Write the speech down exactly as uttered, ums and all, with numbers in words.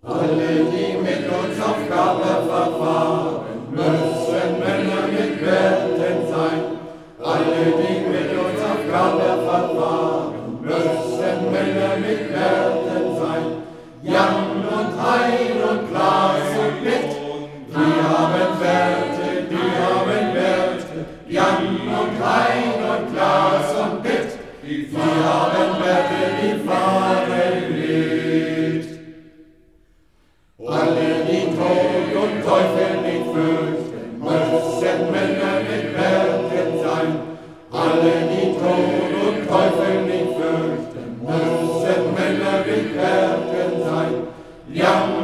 Alle, die mit uns auf Gabe verfahren, müssen Männer mit Werten sein. Alle, die mit uns auf Gabe verfahren, müssen Männer mit Werten sein. Jan und Hein und Klaas und Pitt, die haben Werte, die haben Werte. Jan und Hein und Klaas und Pitt, die haben Werte, die fahren mit. Alle, die Tod und Teufel nicht fürchten, müssen Männer mit Werten sein. Alle, die Tod und Teufel nicht fürchten, müssen Männer mit Werten sein. Ja,